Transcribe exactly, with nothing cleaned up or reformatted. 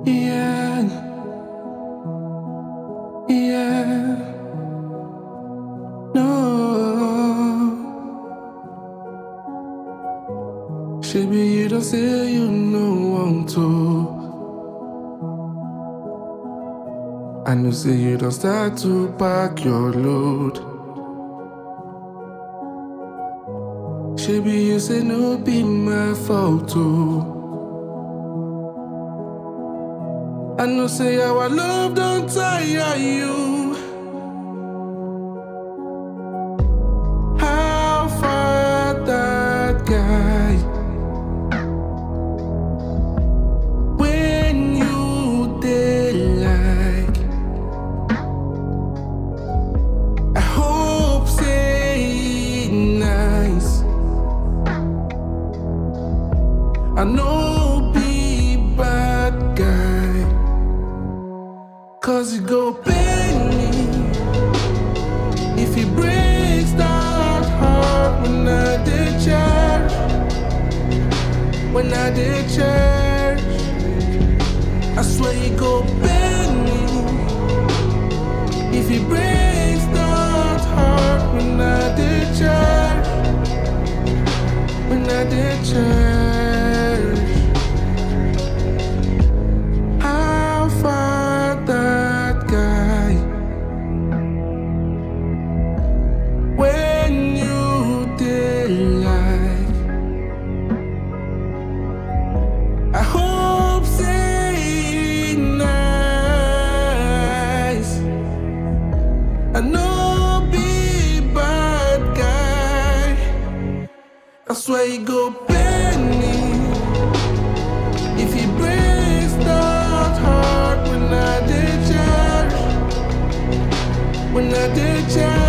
Yeah, yeah, no. Maybe you don't say you know want to. I know say you don't start to pack your load. Maybe you say no be my fault too. I know say our love don't tire you. How far that guy? When you did like, I hope say nice. I know be bad guy, cause you go pain me if he breaks that heart when I did church. When I did church, I swear you go pain me if he breaks that heart when I did church. When I did church. How far that guy? When you did like, I hope say nice. I know be bad guy. I swear you go penny if he breaks that heart when I did church. When I did church.